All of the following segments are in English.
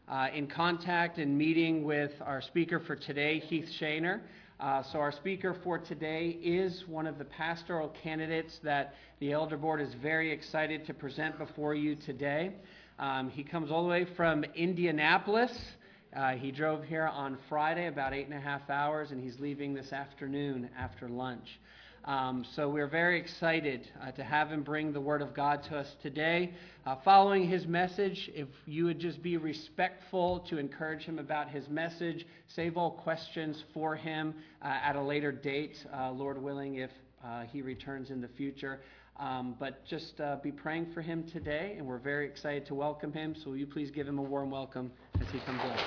in contact and meeting with our speaker for today, Heath Shaner. So our speaker for today is one of the pastoral candidates that the Elder Board is very excited to present before you today. He comes all the way from Indianapolis. He drove here on Friday about 8.5 hours, and he's leaving this afternoon after lunch. So we're very excited to have him bring the Word of God to us today. Following his message, if you would just be respectful to encourage him about his message, save all questions for him at a later date, Lord willing, if he returns in the future. But just be praying for him today, and we're very excited to welcome him. So will you please give him a warm welcome as he comes up.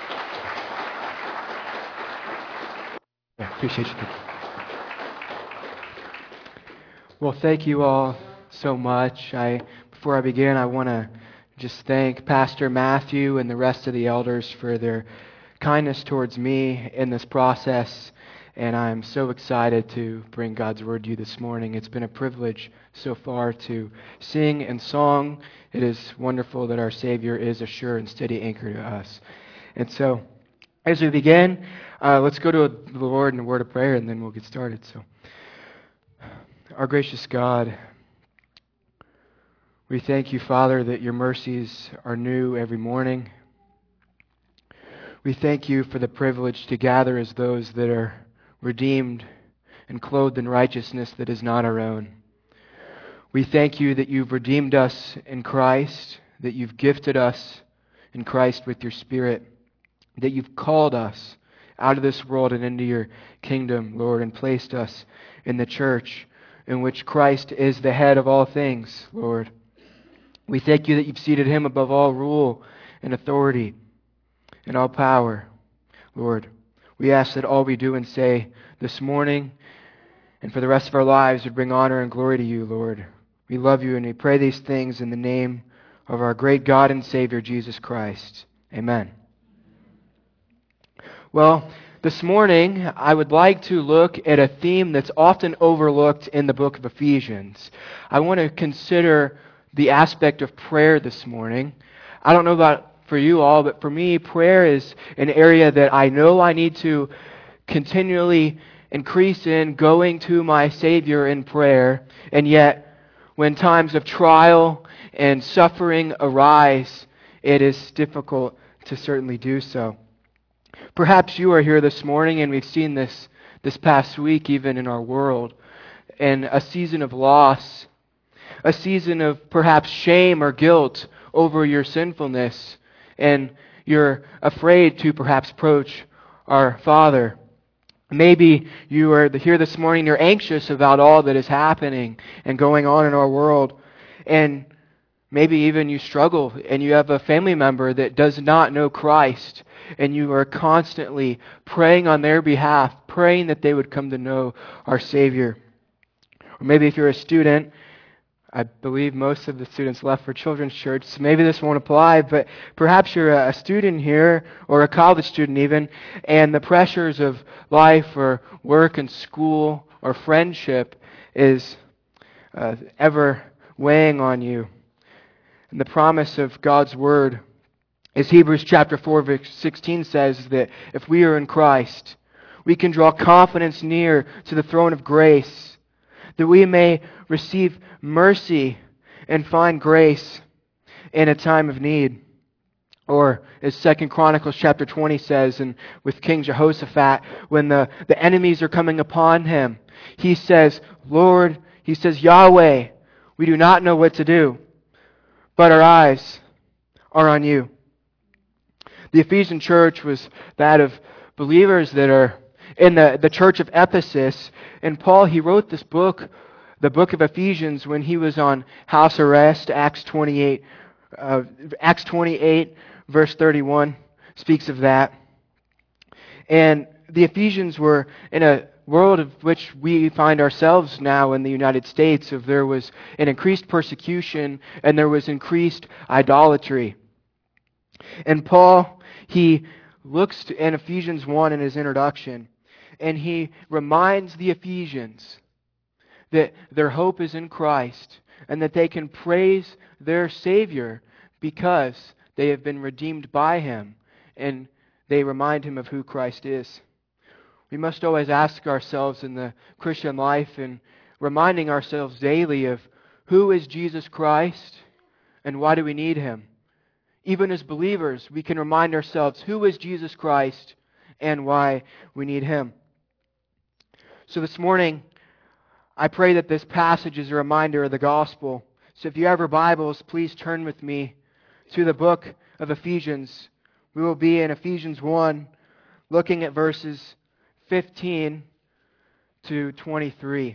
Yeah, appreciate you. Well, thank you all so much. Before I begin, I want to just thank Pastor Matthew and the rest of the elders for their kindness towards me in this process. And I'm so excited to bring God's Word to you this morning. It's been a privilege so far to sing and song. It is wonderful that our Savior is a sure and steady anchor to us. And so, as we begin, let's go to the Lord in a word of prayer, and then we'll get started. So, our gracious God, we thank you, Father, that your mercies are new every morning. We thank you for the privilege to gather as those that are redeemed and clothed in righteousness that is not our own. We thank you that you've redeemed us in Christ, that you've gifted us in Christ with your Spirit, that you've called us out of this world and into your kingdom, Lord, and placed us in the church in which Christ is the head of all things, Lord. We thank you that you've seated him above all rule and authority and all power, Lord. We ask that all we do and say this morning and for the rest of our lives would bring honor and glory to you, Lord. We love you, and we pray these things in the name of our great God and Savior, Jesus Christ. Amen. Well, this morning, I would like to look at a theme that's often overlooked in the book of Ephesians. I want to consider the aspect of prayer this morning. I don't know about for you all, but for me, prayer is an area that I know I need to continually increase in, going to my Savior in prayer, and yet when times of trial and suffering arise, it is difficult to certainly do so. Perhaps you are here this morning, and we've seen this past week even in our world, in a season of loss, a season of perhaps shame or guilt over your sinfulness, and you're afraid to perhaps approach our Father. Maybe you are here this morning, you're anxious about all that is happening and going on in our world, and maybe even you struggle and you have a family member that does not know Christ, and you are constantly praying on their behalf, praying that they would come to know our Savior. Or maybe if you're a student, I believe most of the students left for children's church, so maybe this won't apply, but perhaps you're a student here, or a college student even, and the pressures of life or work and school or friendship is ever weighing on you. And the promise of God's Word, as Hebrews chapter 4, verse 16 says, that if we are in Christ, we can draw confidence near to the throne of grace, that we may receive mercy and find grace in a time of need. Or as 2 Chronicles chapter 20 says, and with King Jehoshaphat, when the enemies are coming upon him, he says, Lord, he says, Yahweh, we do not know what to do, but our eyes are on you. The Ephesian church was that of believers that are in the church of Ephesus. And Paul, he wrote this book, the book of Ephesians, when he was on house arrest. Acts 28 verse 31 speaks of that. And the Ephesians were in a world of which we find ourselves now in the United States, of there was an increased persecution and there was increased idolatry. And Paul, he looks in Ephesians 1 in his introduction, and he reminds the Ephesians that their hope is in Christ and that they can praise their Savior because They have been redeemed by Him, and they remind him of who Christ is. We must always ask ourselves in the Christian life and reminding ourselves daily of who is Jesus Christ and why do we need Him. Even as believers, we can remind ourselves who is Jesus Christ and why we need Him. So this morning, I pray that this passage is a reminder of the gospel. So if you have your Bibles, please turn with me to the book of Ephesians. We will be in Ephesians 1, looking at verses 15 to 23.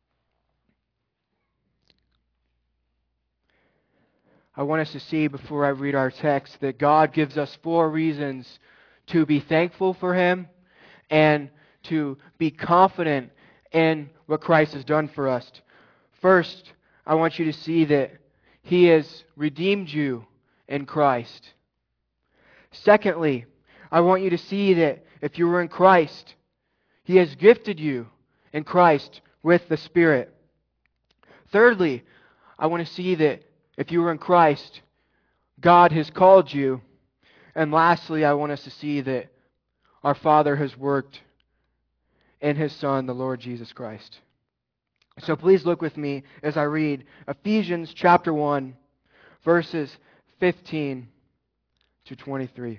I want us to see before I read our text that God gives us 4 reasons to be thankful for Him and to be confident in what Christ has done for us. First, I want you to see that He has redeemed you in Christ. Secondly, I want you to see that if you were in Christ, He has gifted you in Christ with the Spirit. Thirdly, I want to see that if you were in Christ, God has called you. And lastly, I want us to see that our Father has worked in His Son, the Lord Jesus Christ. So please look with me as I read Ephesians chapter 1, verses 15 to 23.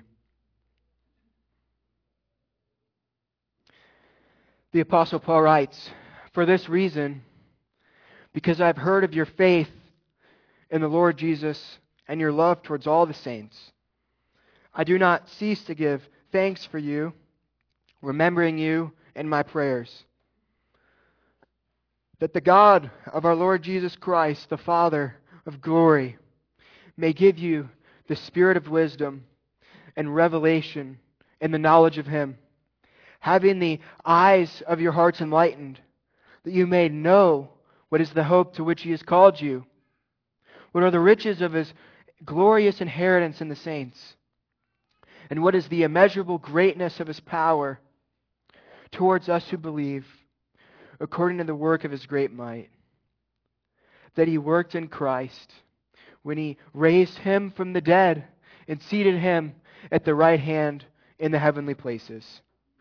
The Apostle Paul writes, "For this reason, because I have heard of your faith in the Lord Jesus and your love towards all the saints, I do not cease to give thanks for you, remembering you in my prayers, that the God of our Lord Jesus Christ, the Father of glory, may give you the spirit of wisdom and revelation in the knowledge of Him, having the eyes of your hearts enlightened, that you may know what is the hope to which He has called you, what are the riches of His glorious inheritance in the saints, and what is the immeasurable greatness of His power towards us who believe, according to the work of His great might, that He worked in Christ when He raised Him from the dead and seated Him at the right hand in the heavenly places,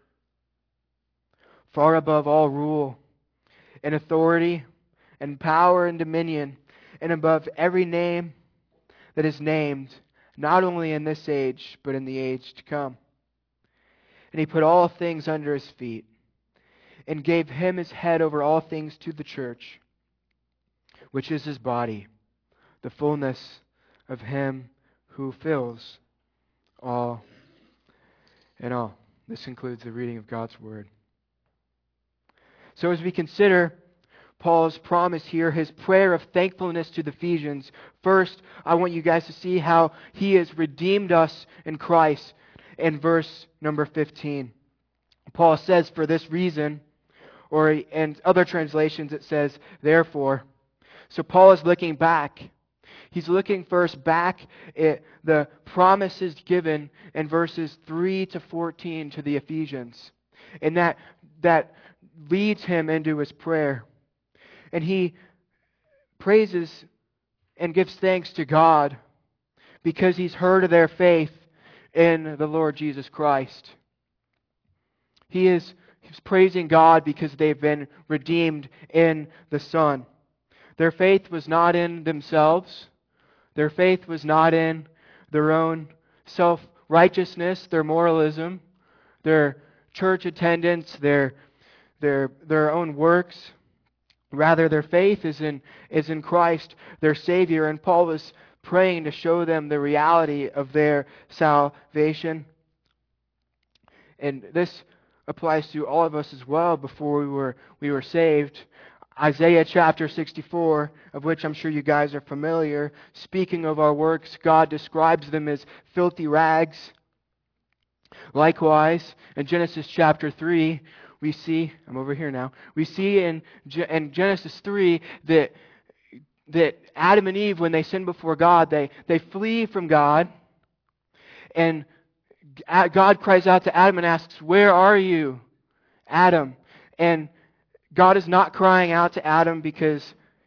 far above all rule and authority and power and dominion, and above every name that is named, not only in this age, but in the age to come. And He put all things under His feet, and gave Him His head over all things to the church, which is His body, the fullness of Him who fills all in all." This concludes the reading of God's Word. So as we consider Paul's promise here, his prayer of thankfulness to the Ephesians, first, I want you guys to see how he has redeemed us in Christ in verse number 15. Paul says, "For this reason," or in other translations it says, "Therefore." So Paul is looking back. He's looking first back at the promises given in verses 3 to 14 to the Ephesians. And that leads him into his prayer. And he praises and gives thanks to God because he's heard of their faith in the Lord Jesus Christ. He's praising God because they've been redeemed in the Son. Their faith was not in themselves. Their faith was not in their own self-righteousness, their moralism, their church attendance, their own works. Rather, their faith is in Christ, their Savior. And Paul was praying to show them the reality of their salvation. And this applies to all of us as well before we were saved. Isaiah chapter 64, of which I'm sure you guys are familiar, speaking of our works, God describes them as filthy rags. Likewise, in Genesis chapter 3, we see, I'm over here now, we see in Genesis 3 that Adam and Eve, when they sin before God, they flee from God. And God cries out to Adam and asks, "Where are you, Adam?" And God is not crying out to Adam because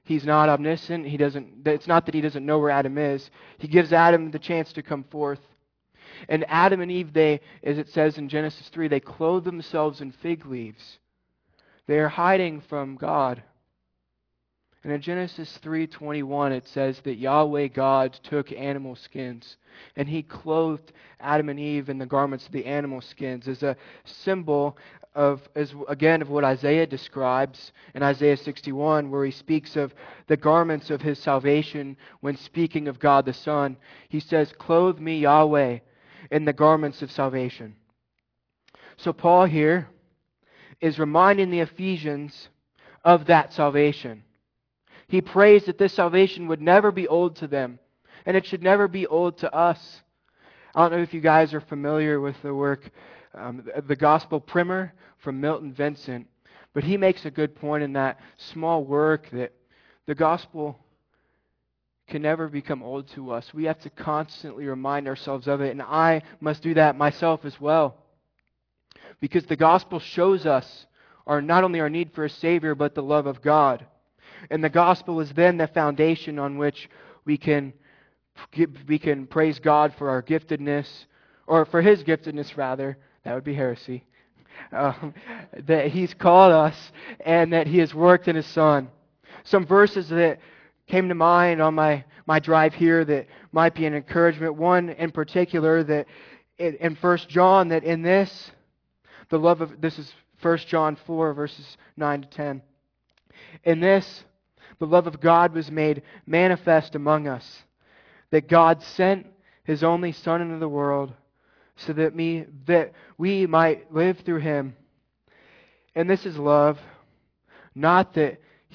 He's not omniscient. It's not that he doesn't know where Adam is. He gives Adam the chance to come forth. And Adam and Eve, as it says in Genesis 3, they clothe themselves in fig leaves. They are hiding from God. And in Genesis 3:21, it says that Yahweh God took animal skins, and He clothed Adam and Eve in the garments of the animal skins as a symbol of what Isaiah describes in Isaiah 61, where he speaks of the garments of His salvation when speaking of God the Son. He says, "Clothe me, Yahweh, in the garments of salvation." So Paul here is reminding the Ephesians of that salvation. He prays that this salvation would never be old to them, and it should never be old to us. I don't know if you guys are familiar with the work, The Gospel Primer from Milton Vincent, but he makes a good point in that small work that the gospel can never become old to us. We have to constantly remind ourselves of it, and I must do that myself as well. Because the gospel shows us not only our need for a Savior, but the love of God. And the gospel is then the foundation on which we can praise God for our giftedness, or for His giftedness rather. That would be heresy. That He's called us and that He has worked in His Son. Some verses that came to mind on my drive here that might be an encouragement. One in particular that in 1 John, that in this, this is 1 John 4 verses 9 to 10. In this, the love of God was made manifest among us, that God sent His only Son into the world so that we might live through Him. And this is love, not that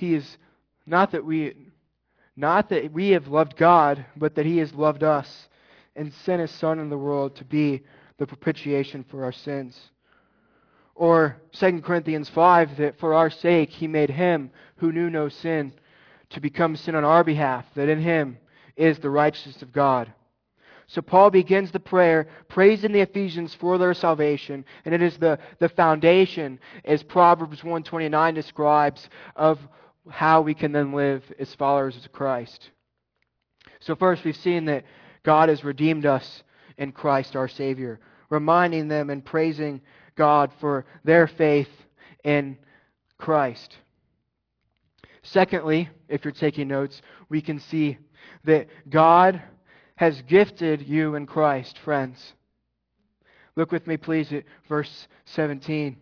we have loved God, but that He has loved us and sent His Son in the world to be the propitiation for our sins. Or 2 Corinthians 5, that for our sake He made Him who knew no sin to become sin on our behalf, that in Him is the righteousness of God. So Paul begins the prayer praising the Ephesians for their salvation, and it is the foundation, as Proverbs 1:29 describes, of how we can then live as followers of Christ. So first, we've seen that God has redeemed us in Christ our Savior, reminding them and praising God for their faith in Christ. Secondly, if you're taking notes, we can see that God has gifted you in Christ, friends. Look with me, please, at verse 17.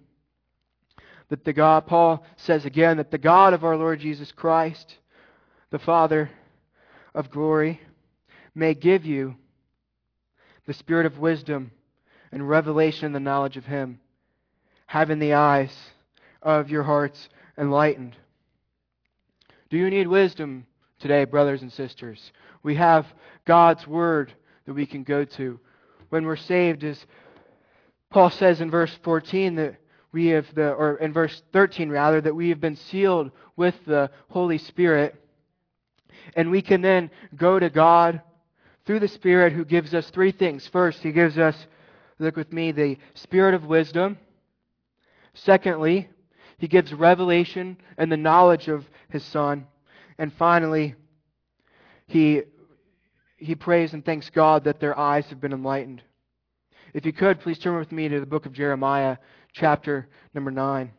Paul says again that the God of our Lord Jesus Christ, the Father of glory, may give you the spirit of wisdom and revelation in the knowledge of Him, having the eyes of your hearts enlightened. Do you need wisdom today, brothers and sisters? We have God's Word that we can go to. When we're saved, as Paul says in verse 14, that we have in verse 13 rather, that we have been sealed with the Holy Spirit. And we can then go to God through the Spirit, who gives us three things. First, He gives us, look with me, the spirit of wisdom. Secondly, He gives revelation and the knowledge of His Son. And finally, He prays and thanks God that their eyes have been enlightened. If you could, please turn with me to the book of Jeremiah, chapter number 9.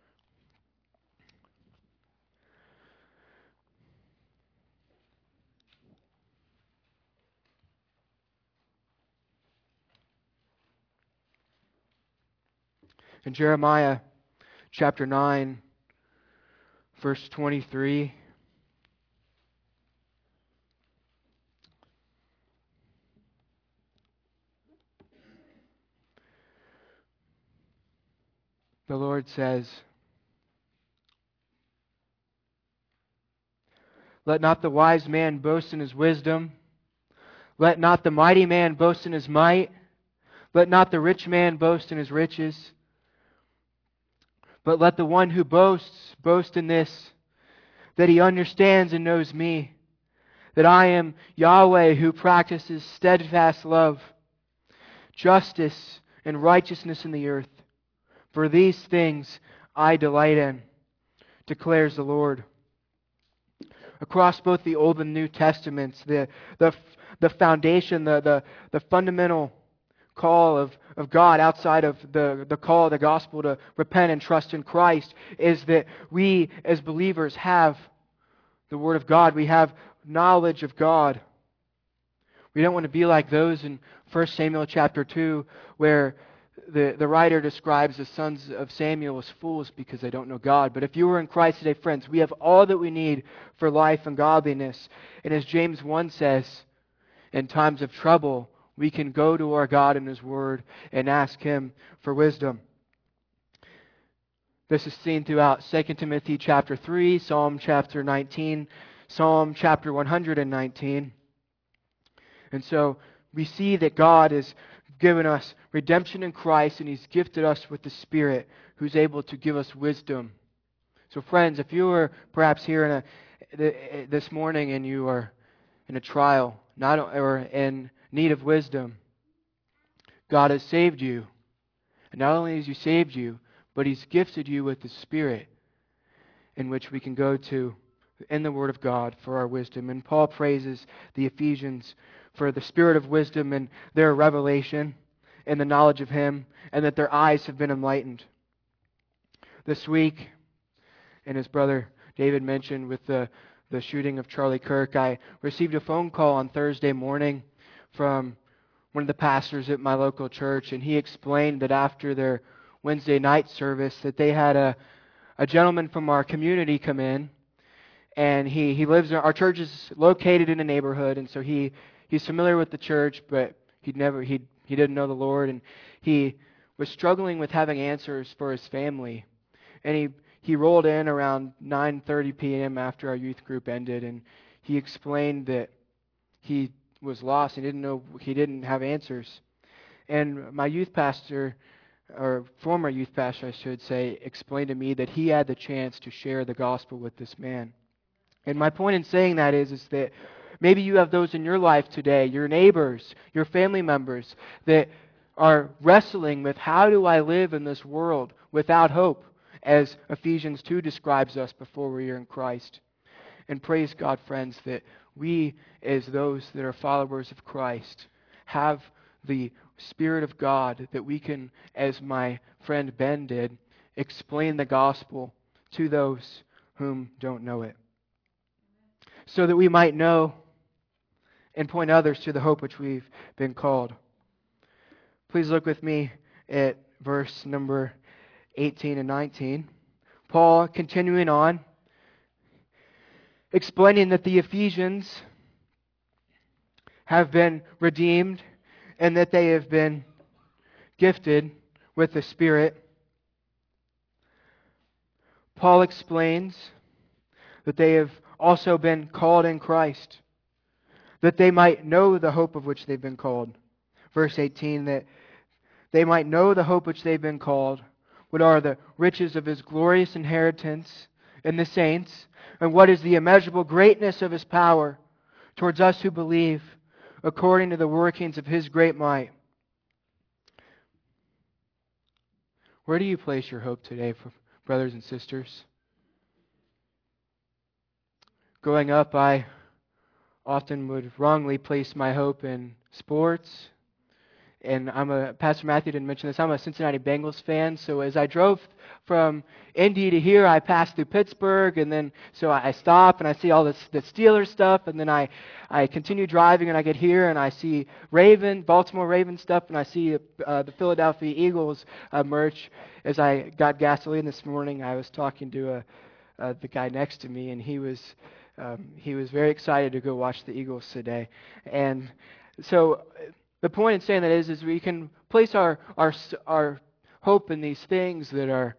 In Jeremiah chapter 9, verse 23, the Lord says, "Let not the wise man boast in his wisdom. Let not the mighty man boast in his might. Let not the rich man boast in his riches. But let the one who boasts boast in this, that he understands and knows me, that I am Yahweh who practices steadfast love, justice, and righteousness in the earth. For these things I delight in, declares the Lord." across both the Old and New Testaments, the foundation, the fundamental call of God outside of the call of the gospel to repent and trust in Christ is that we as believers have the Word of God. We have knowledge of God. We don't want to be like those in 1 Samuel chapter 2 where the writer describes the sons of Samuel as fools because they don't know God. But if you are in Christ today, friends, we have all that we need for life and godliness. And as James 1 says, in times of trouble, we can go to our God in His Word and ask Him for wisdom. This is seen throughout 2 Timothy chapter 3, Psalm chapter 19, Psalm chapter 119. And so we see that God has given us redemption in Christ, and He's gifted us with the Spirit who's able to give us wisdom. So friends, if you are perhaps here this morning and you are in a trial or in need of wisdom, God has saved you. And not only has He saved you, but He's gifted you with the Spirit in which we can go to in the Word of God for our wisdom. And Paul praises the Ephesians for the spirit of wisdom and their revelation and the knowledge of Him, and that their eyes have been enlightened. This week, and as Brother David mentioned with the shooting of Charlie Kirk, I received a phone call on Thursday morning from one of the pastors at my local church, and he explained that after their Wednesday night service that they had a gentleman from our community come in, and he lives in our church is located in a neighborhood, and so he's familiar with the church, but he didn't know the Lord, and he was struggling with having answers for his family. And he rolled in around 9:30 p.m. after our youth group ended, and he explained that he was lost. He didn't have answers. And my youth pastor, or former youth pastor I should say, explained to me that he had the chance to share the gospel with this man. And my point in saying that is that maybe you have those in your life today, your neighbors, your family members, that are wrestling with how do I live in this world without hope, as Ephesians 2 describes us before we are in Christ. And praise God, friends, that we, as those that are followers of Christ, have the Spirit of God that we can, as my friend Ben did, explain the gospel to those whom don't know it, so that we might know and point others to the hope which we've been called. Please look with me at verse number 18 and 19. Paul continuing on, explaining that the Ephesians have been redeemed and that they have been gifted with the Spirit. Paul explains that they have also been called in Christ, that they might know the hope of which they've been called. Verse 18, that they might know the hope which they've been called, what are the riches of His glorious inheritance in the saints, and what is the immeasurable greatness of His power towards us who believe, according to the workings of His great might. Where do you place your hope today, brothers and sisters? Growing up, I often would wrongly place my hope in sports. And Pastor Matthew didn't mention this, I'm a Cincinnati Bengals fan, so as I drove from Indy to here, I passed through Pittsburgh, and then so I stop and I see all the Steelers stuff, and then I continue driving and I get here and I see Baltimore Ravens stuff, and I see the Philadelphia Eagles merch. As I got gasoline this morning, I was talking to the guy next to me, and he was very excited to go watch the Eagles today. And so the point in saying that is we can place our hope in these things that are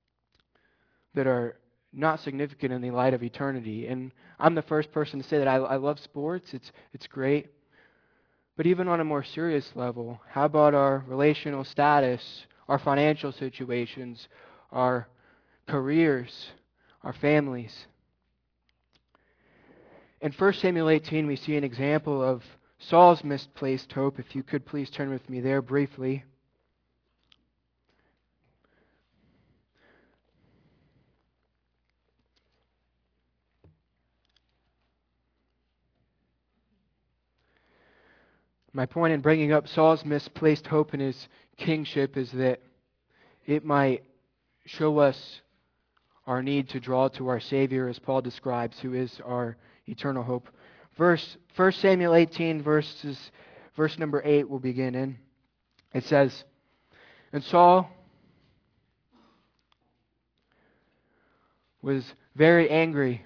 not significant in the light of eternity. And I'm the first person to say that I love sports. It's great. But even on a more serious level, how about our relational status, our financial situations, our careers, our families? In 1 Samuel 18, we see an example of Saul's misplaced hope. If you could please turn with me there briefly. My point in bringing up Saul's misplaced hope in his kingship is that it might show us our need to draw to our Savior, as Paul describes, who is our eternal hope. 1 Samuel 18, verse number 8 will begin in. It says, "And Saul was very angry."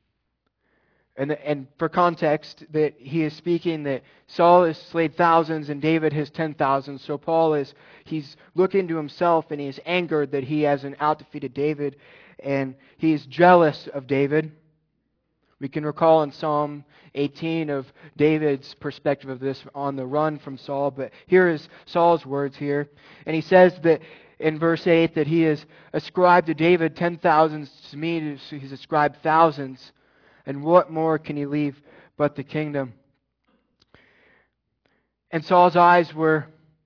And for context, that he is speaking that Saul has slayed thousands and David has 10,000. So he's looking to himself and he is angered that he hasn't out-defeated David, and he's jealous of David. We can recall in Psalm 18 of David's perspective of this on the run from Saul, but here is Saul's words here. And he says that in verse 8 that he has ascribed to David 10,000s, to me he's ascribed thousands. And what more can he leave but the kingdom? And Saul's eyes were,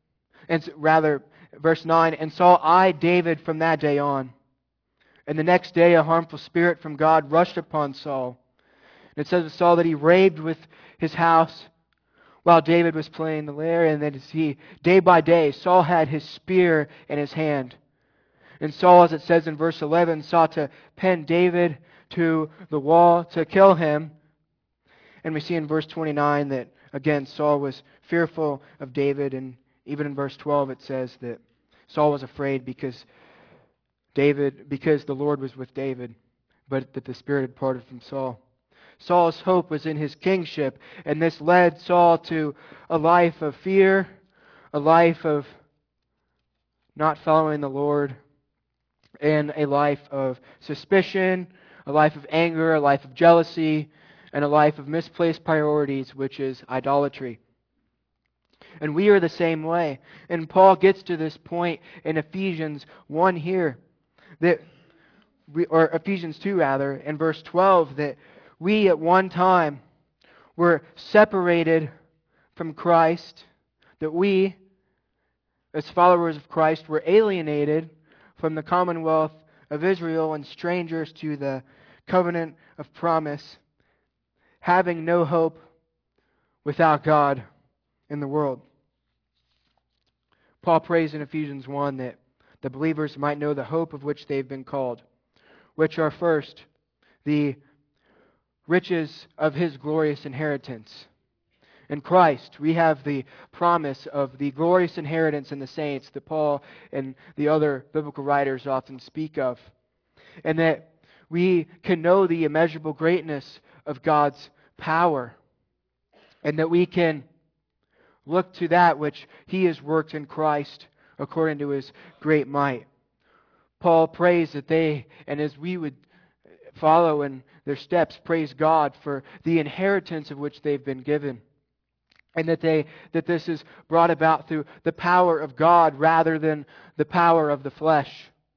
verse 9, "And Saul eyed David from that day on. And the next day a harmful spirit from God rushed upon Saul. And it says of Saul that he raved with his house while David was playing the lyre, and that day by day, Saul had his spear in his hand. And Saul, as it says in verse 11, sought to pin David to the wall to kill him." And we see in verse 29 that, again, Saul was fearful of David. And even in verse 12 it says that Saul was afraid because the Lord was with David, but that the Spirit had parted from Saul. Saul's hope was in his kingship, and this led Saul to a life of fear, a life of not following the Lord, and a life of suspicion, a life of anger, a life of jealousy, and a life of misplaced priorities, which is idolatry. And we are the same way. And Paul gets to this point in Ephesians 1 here, or Ephesians 2 rather, in verse 12, that we at one time were separated from Christ, that we, as followers of Christ, were alienated from the commonwealth of Israel and strangers to the covenant of promise, having no hope without God in the world. Paul prays in Ephesians 1 that the believers might know the hope of which they've been called, which are first the riches of His glorious inheritance. In Christ, we have the promise of the glorious inheritance in the saints that Paul and the other biblical writers often speak of. And that we can know the immeasurable greatness of God's power. And that we can look to that which He has worked in Christ according to His great might. Paul prays that they, and as we would follow in their steps, praise God for the inheritance of which they've been given. And that this is brought about through the power of God rather than the power of the flesh.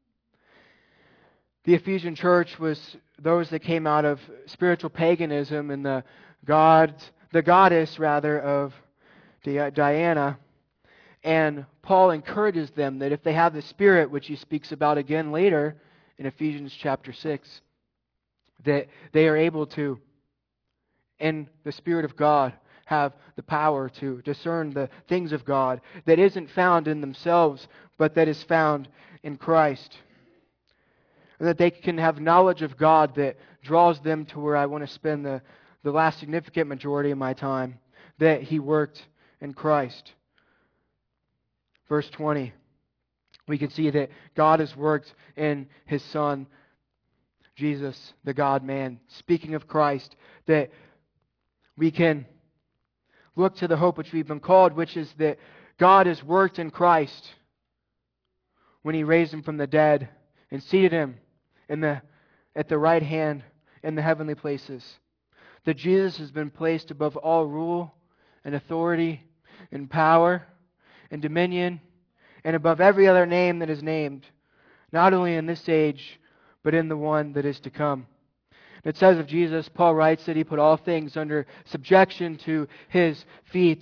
The Ephesian church was those that came out of spiritual paganism and the goddess of Diana. And Paul encourages them that if they have the Spirit, which he speaks about again later in Ephesians chapter 6, that they are able to, in the Spirit of God, have the power to discern the things of God that isn't found in themselves, but that is found in Christ. And that they can have knowledge of God that draws them to where I want to spend the last significant majority of my time, that He worked in Christ. Verse 20, we can see that God has worked in His Son, Jesus, the God-man. Speaking of Christ, that we can look to the hope which we've been called, which is that God has worked in Christ when He raised Him from the dead and seated Him at the right hand in the heavenly places. That Jesus has been placed above all rule and authority and power and dominion and above every other name that is named, not only in this age, but in the one that is to come. It says of Jesus, Paul writes that He put all things under subjection to His feet.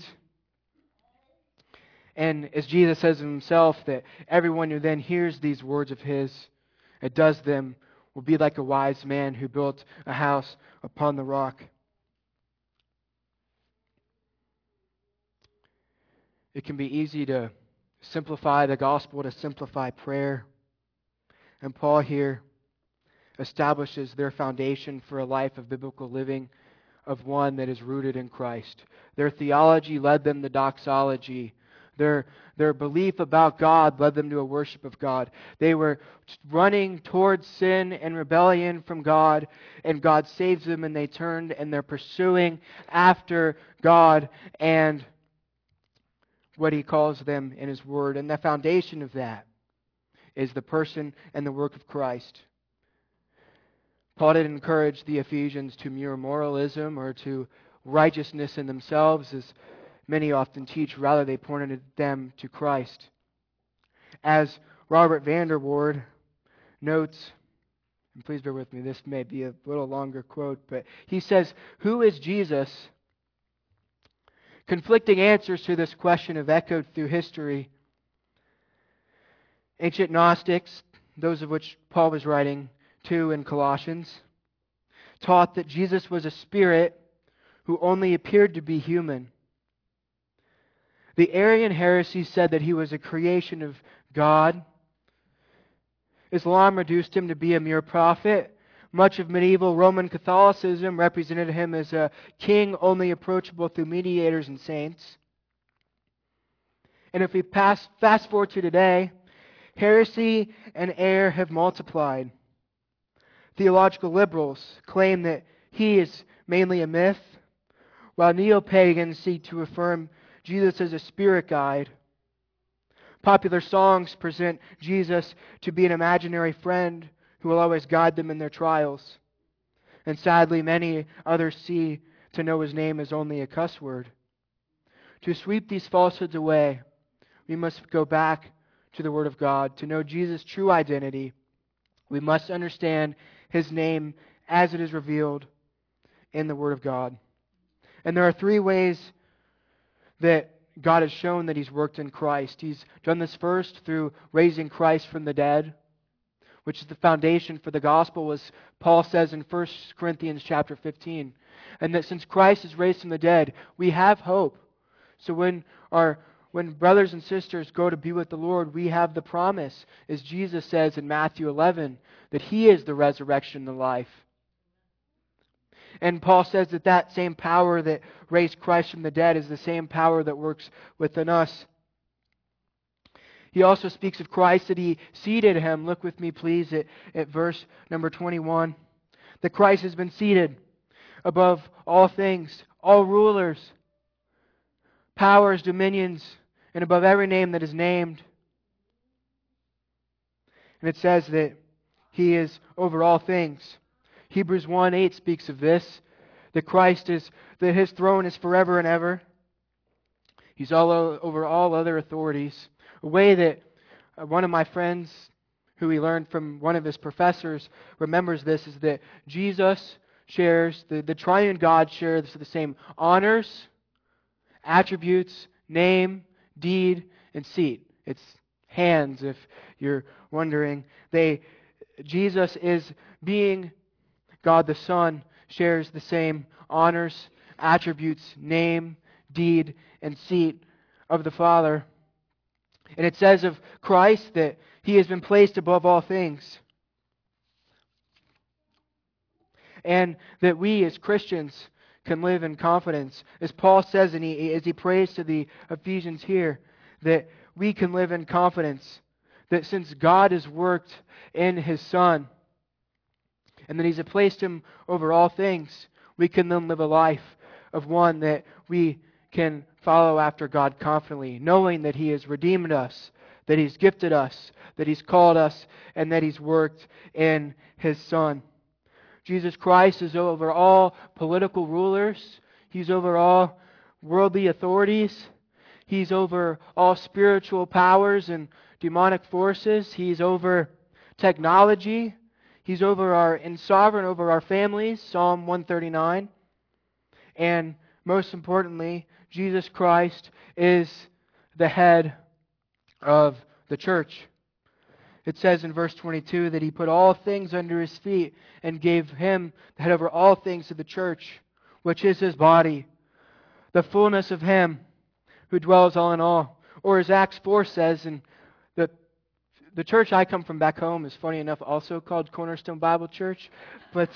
And as Jesus says of Himself, that everyone who then hears these words of His and does them will be like a wise man who built a house upon the rock. It can be easy to simplify the gospel, to simplify prayer. And Paul here establishes their foundation for a life of biblical living, of one that is rooted in Christ. Their theology led them to doxology. Their belief about God led them to a worship of God. They were running towards sin and rebellion from God, and God saves them, and they turned, and they're pursuing after God and what He calls them in His Word. And the foundation of that is the person and the work of Christ. Paul didn't encourage the Ephesians to mere moralism or to righteousness in themselves, as many often teach. Rather, they pointed them to Christ. As Robert Vanderwoord notes, and please bear with me, this may be a little longer quote, but he says, "Who is Jesus?" Conflicting answers to this question have echoed through history. Ancient Gnostics, those of which Paul was writing to in Colossians, taught that Jesus was a spirit who only appeared to be human. The Arian heresy said that He was a creation of God. Islam reduced Him to be a mere prophet. Much of medieval Roman Catholicism represented Him as a king only approachable through mediators and saints. And if we fast forward to today, heresy and error have multiplied. Theological liberals claim that He is mainly a myth, while neo-pagans seek to affirm Jesus as a spirit guide. Popular songs present Jesus to be an imaginary friend who will always guide them in their trials. And sadly, many others see to know His name as only a cuss word. To sweep these falsehoods away, we must go back to the Word of God. To know Jesus' true identity, we must understand His name as it is revealed in the Word of God. And there are three ways that God has shown that He's worked in Christ. He's done this first through raising Christ from the dead, which is the foundation for the gospel, as Paul says in 1 Corinthians chapter 15. And that since Christ is raised from the dead, we have hope. So when brothers and sisters go to be with the Lord, we have the promise, as Jesus says in Matthew 11, that He is the resurrection and the life. And Paul says that that same power that raised Christ from the dead is the same power that works within us. He also speaks of Christ, that He seated Him. Look with me, please, at verse number 21. That Christ has been seated above all things, all rulers, powers, dominions, and above every name that is named. And it says that He is over all things. Hebrews 1:8 speaks of this, that His throne is forever and ever. He's over all other authorities. A way that one of my friends, who he learned from one of his professors, remembers this is that Jesus shares, the triune God shares the same honors, attributes, name, deed, and seat. It's hands, if you're wondering. Jesus is being God the Son, shares the same honors, attributes, name, deed, and seat of the Father. And it says of Christ that He has been placed above all things. And that we as Christians can live in confidence. As Paul says, and as he prays to the Ephesians here, that we can live in confidence that since God has worked in His Son, and that He's placed Him over all things, we can then live a life of one that we can follow after God confidently, knowing that He has redeemed us, that He's gifted us, that He's called us, and that He's worked in His Son. Jesus Christ is over all political rulers. He's over all worldly authorities. He's over all spiritual powers and demonic forces. He's over technology. He's sovereign over our families, Psalm 139. And most importantly, Jesus Christ is the head of the church. It says in verse 22 that He put all things under His feet and gave Him the head over all things to the church, which is His body, the fullness of Him who dwells all in all. Or as Acts 4 says, and the church I come from back home is, funny enough, also called Cornerstone Bible Church. But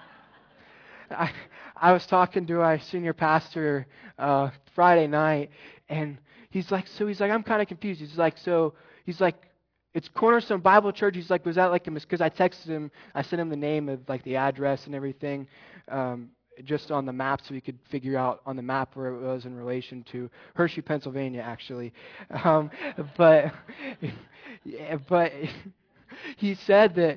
I was talking to our senior pastor Friday night, and he's like, I'm kind of confused. He's like, it's Cornerstone Bible Church. He's like, was that like a because I texted him, I sent him the name of like the address and everything, just on the map so he could figure out on the map where it was in relation to Hershey, Pennsylvania, actually. But he said that,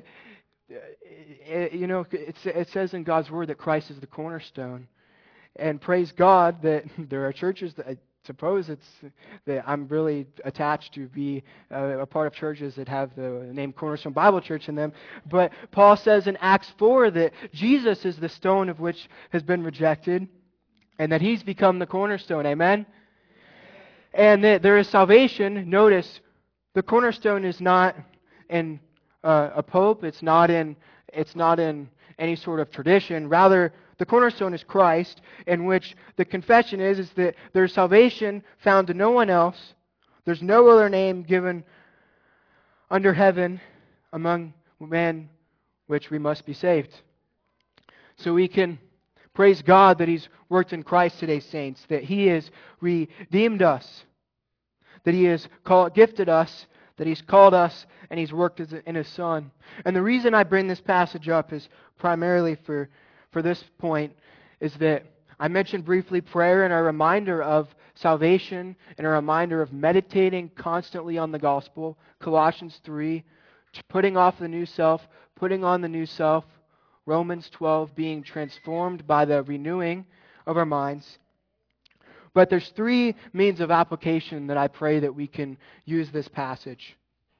it says in God's Word that Christ is the cornerstone. And praise God that there are churches that I suppose that I'm really attached to be a part of churches that have the name Cornerstone Bible Church in them. But Paul says in Acts 4 that Jesus is the stone of which has been rejected and that He's become the cornerstone. Amen? And that there is salvation. Notice, the cornerstone is not in a pope. It's not in any sort of tradition. Rather, the cornerstone is Christ, in which the confession is that there's salvation found in no one else. There's no other name given under heaven among men which we must be saved. So we can praise God that He's worked in Christ today, saints, that He has redeemed us, that He has gifted us, that He's called us, and He's worked in His Son. And the reason I bring this passage up is primarily for this point, is that I mentioned briefly prayer and a reminder of salvation and a reminder of meditating constantly on the gospel. Colossians 3, putting off the new self, putting on the new self. Romans 12, being transformed by the renewing of our minds. But there's three means of application that I pray that we can use this passage.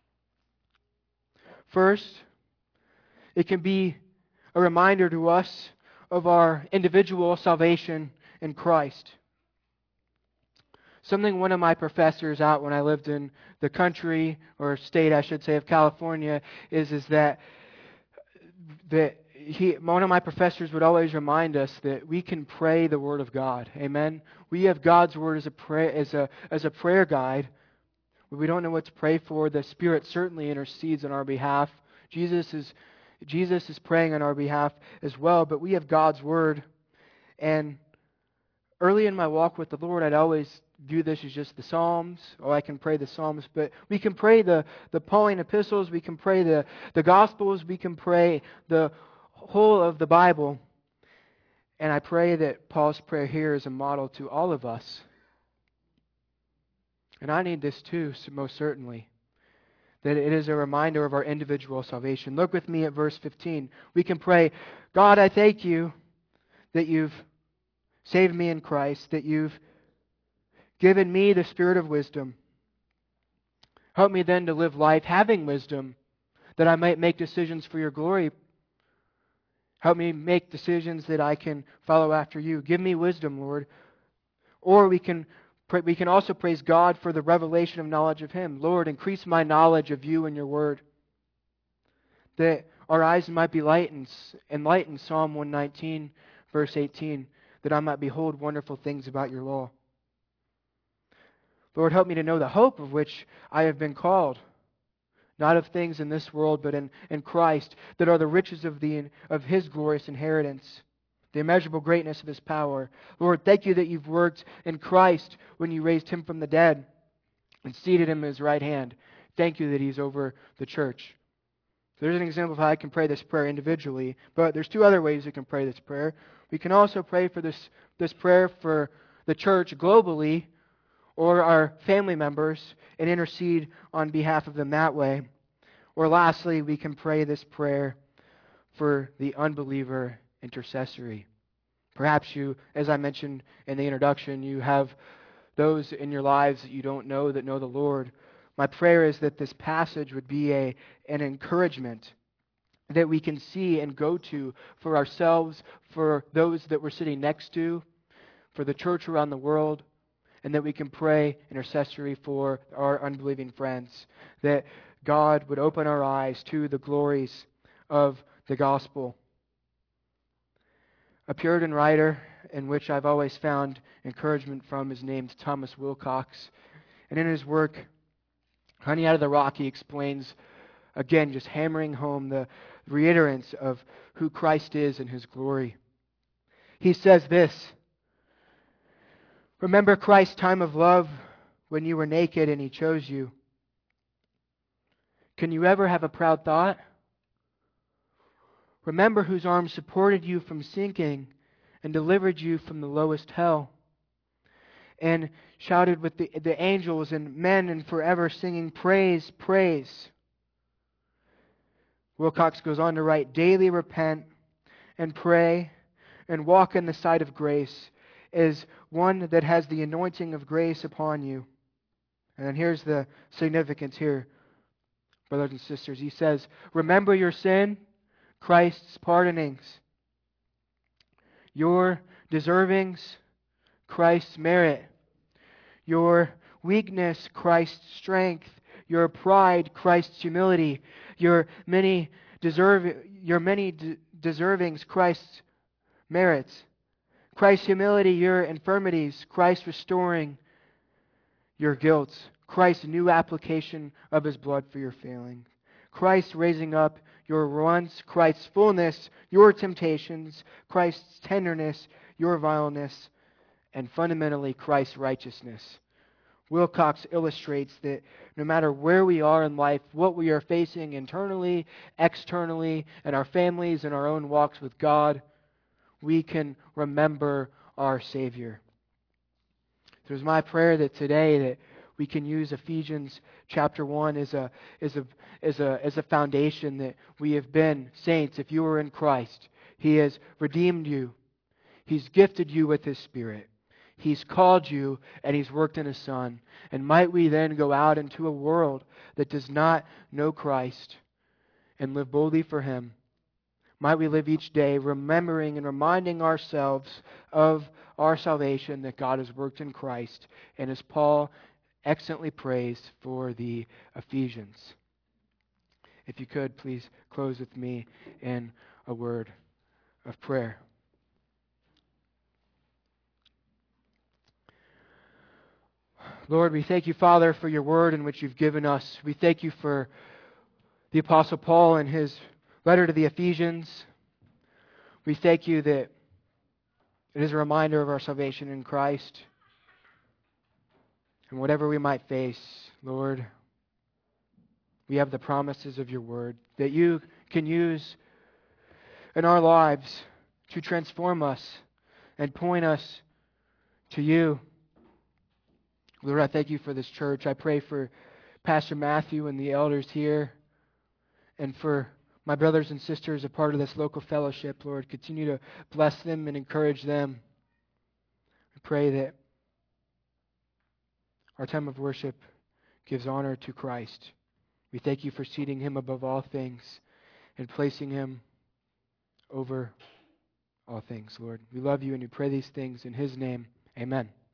First, it can be a reminder to us of our individual salvation in Christ. Something one of my professors out when I lived in the country, or state I should say, of California, is that one of my professors would always remind us that we can pray the Word of God. Amen? We have God's Word as a prayer guide. When we don't know what to pray for, the Spirit certainly intercedes on our behalf. Jesus is praying on our behalf as well, but we have God's Word. And early in my walk with the Lord, I'd always view this as just the Psalms. Oh, I can pray the Psalms, but we can pray the Pauline epistles, we can pray the Gospels, we can pray the whole of the Bible. And I pray that Paul's prayer here is a model to all of us. And I need this too, most certainly. That it is a reminder of our individual salvation. Look with me at verse 15. We can pray, God, I thank You that You've saved me in Christ, that You've given me the spirit of wisdom. Help me then to live life having wisdom, that I might make decisions for Your glory. Help me make decisions that I can follow after You. Give me wisdom, Lord. Or we can also praise God for the revelation of knowledge of Him. Lord, increase my knowledge of You and Your Word, that our eyes might be enlightened, Psalm 119, verse 18, that I might behold wonderful things about Your law. Lord, help me to know the hope of which I have been called, not of things in this world, but in Christ, that are the riches of His glorious inheritance, the immeasurable greatness of His power. Lord, thank You that You've worked in Christ when You raised Him from the dead and seated Him at His right hand. Thank You that He's over the church. So there's an example of how I can pray this prayer individually, but there's two other ways we can pray this prayer. We can also pray for this prayer for the church globally, or our family members, and intercede on behalf of them that way. Or lastly, we can pray this prayer for the unbeliever intercessory. Perhaps you, as I mentioned in the introduction, you have those in your lives that you don't know that know the Lord. My prayer is that this passage would be an encouragement that we can see and go to for ourselves, for those that we're sitting next to, for the church around the world, and that we can pray intercessory for our unbelieving friends, that God would open our eyes to the glories of the gospel. A Puritan writer in which I've always found encouragement from. His name's Thomas Wilcox. And in his work, Honey Out of the Rock, he explains, again, just hammering home the reiterance of who Christ is and His glory. He says this: remember Christ's time of love when you were naked and He chose you. Can you ever have a proud thought? Remember whose arms supported you from sinking and delivered you from the lowest hell, and shouted with the angels and men and forever singing, praise, praise. Wilcox goes on to write, daily repent and pray and walk in the sight of grace as one that has the anointing of grace upon you. And then here's the significance here, brothers and sisters. He says, remember your sin, Christ's pardonings. Your deservings, Christ's merit. Your weakness, Christ's strength. Your pride, Christ's humility. Your many deservings, Christ's merits. Christ's humility, your infirmities. Christ restoring your guilt. Christ's new application of His blood for your failing. Christ raising up your wants. Christ's fullness, your temptations. Christ's tenderness, your vileness. And fundamentally, Christ's righteousness. Wilcox illustrates that no matter where we are in life, what we are facing internally, externally, in our families, in our own walks with God, we can remember our Savior. So it's my prayer that today that we can use Ephesians chapter 1 as a foundation, that we have been saints. If you are in Christ, He has redeemed you. He's gifted you with His Spirit. He's called you, and He's worked in His Son. And might we then go out into a world that does not know Christ and live boldly for Him. Might we live each day remembering and reminding ourselves of our salvation that God has worked in Christ, and as Paul excellently prays for the Ephesians. If you could, please close with me in a word of prayer. Lord, we thank you, Father, for your word in which you've given us. We thank you for the Apostle Paul and his letter to the Ephesians. We thank you that it is a reminder of our salvation in Christ. And whatever we might face, Lord, we have the promises of your word that you can use in our lives to transform us and point us to you. Lord, I thank you for this church. I pray for Pastor Matthew and the elders here, and for my brothers and sisters a part of this local fellowship. Lord, continue to bless them and encourage them. I pray that our time of worship gives honor to Christ. We thank you for seating Him above all things and placing Him over all things, Lord. We love you and we pray these things in His name. Amen.